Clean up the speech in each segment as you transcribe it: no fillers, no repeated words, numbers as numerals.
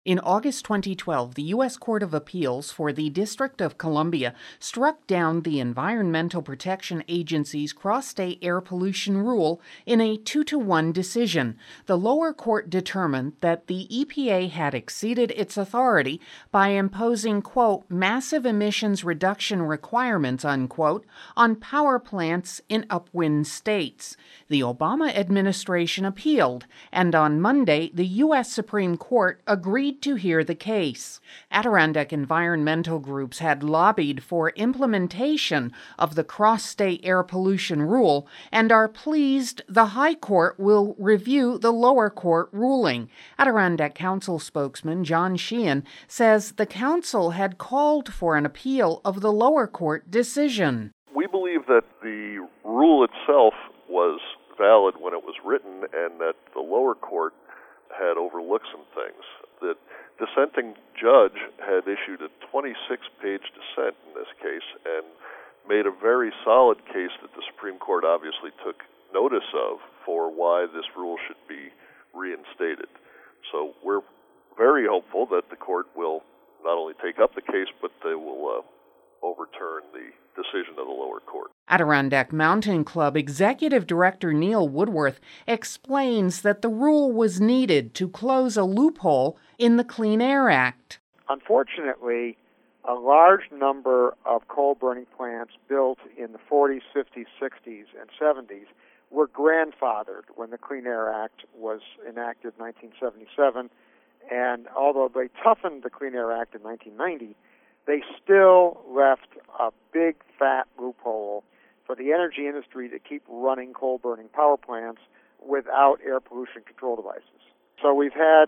In August 2012, the U.S. Court of Appeals for the District of Columbia struck down the Environmental Protection Agency's cross-state air pollution rule in a 2-1 decision. The lower court determined that the EPA had exceeded its authority by imposing, quote, massive emissions reduction requirements, unquote, on power plants in upwind states. The Obama administration appealed, and on Monday, the U.S. Supreme Court agreed to hear the case. Adirondack environmental groups had lobbied for implementation of the cross-state air pollution rule and are pleased the High Court will review the lower court ruling. Adirondack Council spokesman John Sheehan says the council had called for an appeal of the lower court decision. We believe that the rule itself was valid when it was written and that the lower court had overlooked some things. The dissenting judge had issued a 26-page dissent in this case and made a very solid case that the Supreme Court obviously took notice of for why this rule should be reinstated. So we're very hopeful that the court will not only take up the case, but they will overturn the decision of the lower court. Adirondack Mountain Club Executive Director Neil Woodworth explains that the rule was needed to close a loophole in the Clean Air Act. Unfortunately, a large number of coal-burning plants built in the 40s, 50s, 60s, and 70s were grandfathered when the Clean Air Act was enacted in 1977, and although they toughened the Clean Air Act in 1990, they still left a big, fat loophole for the energy industry to keep running coal-burning power plants without air pollution control devices. So we've had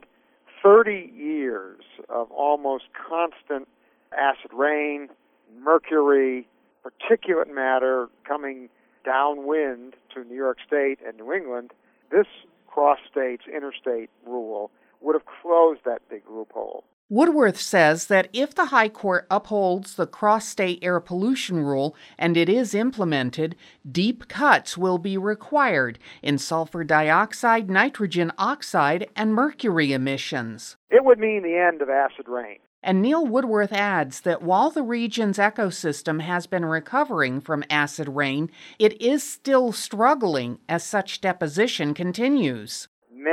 30 years of almost constant acid rain, mercury, particulate matter coming downwind to New York State and New England. This cross-states interstate rule would have closed that big loophole. Woodworth says that if the High Court upholds the cross-state air pollution rule and it is implemented, deep cuts will be required in sulfur dioxide, nitrogen oxide, and mercury emissions. It would mean the end of acid rain. And Neil Woodworth adds that while the region's ecosystem has been recovering from acid rain, it is still struggling as such deposition continues.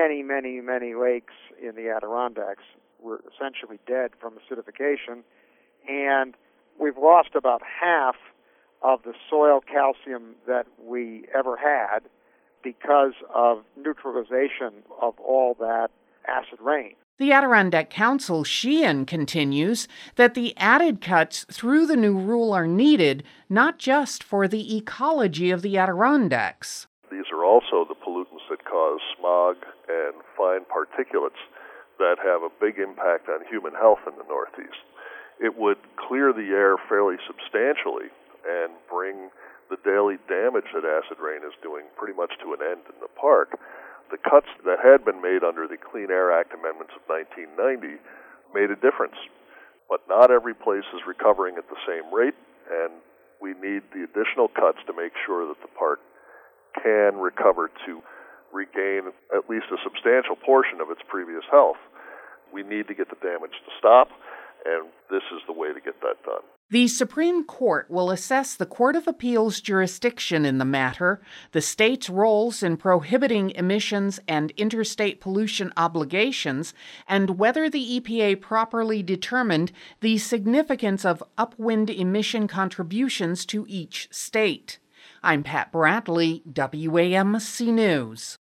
Many lakes in the Adirondacks were essentially dead from acidification, and we've lost about half of the soil calcium that we ever had because of neutralization of all that acid rain. The Adirondack Council Sheehan continues that the added cuts through the new rule are needed not just for the ecology of the Adirondacks. These are also the pollutants that cause smog and fine particulates that have a big impact on human health in the Northeast. It would clear the air fairly substantially and bring the daily damage that acid rain is doing pretty much to an end in the park. The cuts that had been made under the Clean Air Act amendments of 1990 made a difference, but not every place is recovering at the same rate, and we need the additional cuts to make sure that the park can recover to regain at least a substantial portion of its previous health. We need to get the damage to stop, and this is the way to get that done. The Supreme Court will assess the Court of Appeals' jurisdiction in the matter, the state's roles in prohibiting emissions and interstate pollution obligations, and whether the EPA properly determined the significance of upwind emission contributions to each state. I'm Pat Bradley, WAMC News.